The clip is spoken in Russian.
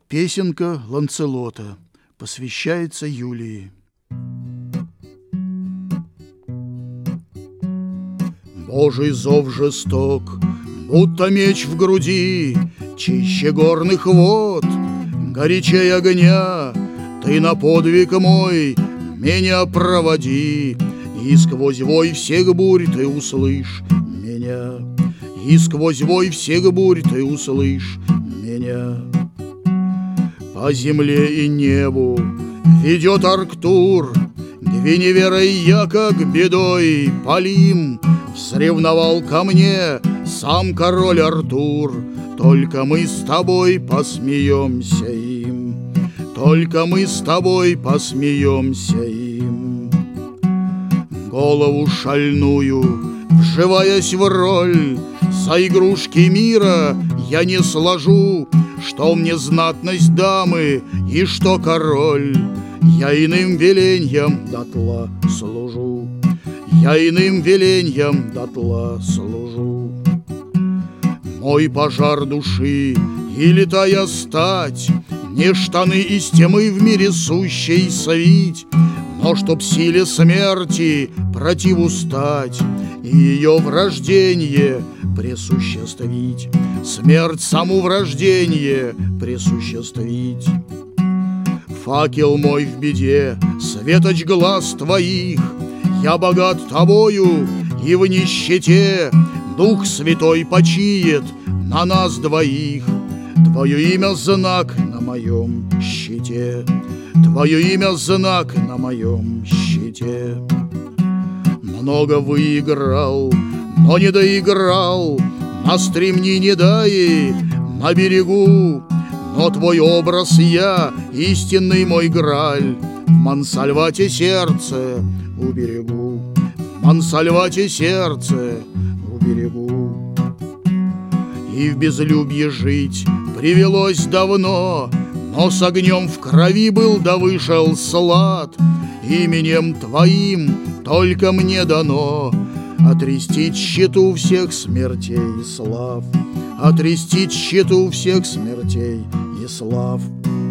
Песенка Ланцелота посвящается Юлии. Божий зов жесток, будто меч в груди, чище горных вод, горячей огня. Ты на подвиг мой меня проводи, и сквозь вой всех бурь ты услышь меня, и сквозь вой всех бурь ты услышь меня. По земле и небу ведет Арктур, Гвиневера и я, как бедой Полим, сревновал ко мне сам король Артур. Только мы с тобой посмеемся им, только мы с тобой посмеемся им. Голову шальную, вживаясь в роль, со игрушки мира я не сложу, что мне знатность дамы и что король. Я иным веленьям дотла служу, я иным веленьям дотла служу. Мой пожар души и летая стать, не штаны из темы в мире сущей свить, но чтоб силе смерти противустать и ее врождение присуществить, смерть саму врождение присуществить. Факел мой в беде, светоч глаз твоих, я богат тобою и в нищете. Дух Святой почиет на нас двоих. Твое имя знак на моем щите, твое имя знак на моем щите. Много выиграл, но не доиграл на стремнине Даи, на берегу. Но твой образ я, истинный мой Грааль, в Монсальвате сердце уберегу, в Монсальвате сердце уберегу. И в безлюбье жить привелось давно, но с огнем в крови был да вышел слад. Именем твоим только мне дано отрестить щиту всех смертей и слав, отрестить щиту всех смертей и слав.